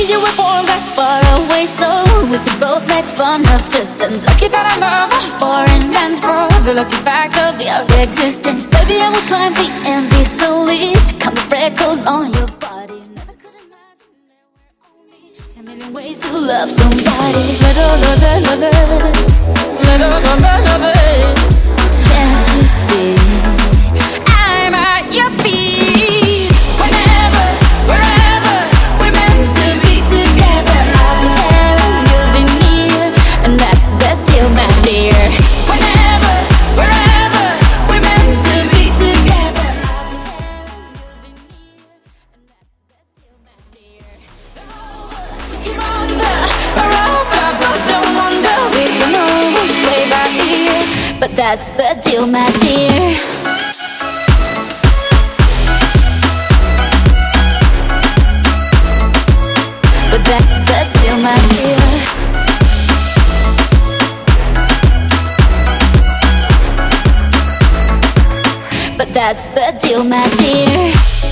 you were born that far away, so we could both make fun of distance. Lucky that I love foreign and for the lucky fact of your existence. Baby, I would climb the empty solid to count the freckles on your body. Never could imagine there were only 10 million ways to love somebody. Can't you see? I'm at your feet. Whenever, wherever we're meant to be together, I'll be there and you'll be near, and that's the deal, my dear. Whenever, wherever we're meant to be together, I'll be there and you'll be near, and that's the deal, my dear. You're under, but don't wonder, we can always play by ear, but that's the deal, my dear. But that's the deal, my dear. But that's the deal, my dear.